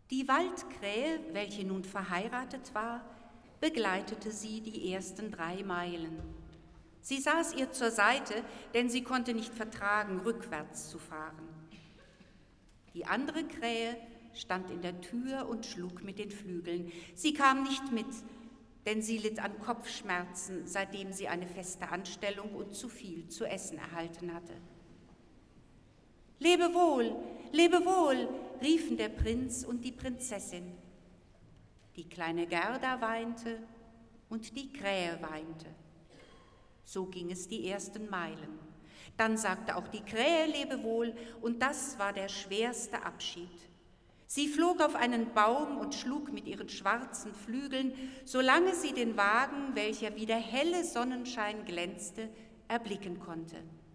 Die Waldkrähe, welche nun verheiratet war, begleitete sie die ersten 3 Meilen. Sie saß ihr zur Seite, denn sie konnte nicht vertragen, rückwärts zu fahren. Die andere Krähe stand in der Tür und schlug mit den Flügeln. Sie kam nicht mit, denn sie litt an Kopfschmerzen, seitdem sie eine feste Anstellung und zu viel zu essen erhalten hatte. Lebe wohl, riefen der Prinz und die Prinzessin. Die kleine Gerda weinte und die Krähe weinte. So ging es die ersten Meilen. Dann sagte auch die Krähe Lebewohl, und das war der schwerste Abschied. Sie flog auf einen Baum und schlug mit ihren schwarzen Flügeln, solange sie den Wagen, welcher wie der helle Sonnenschein glänzte, erblicken konnte.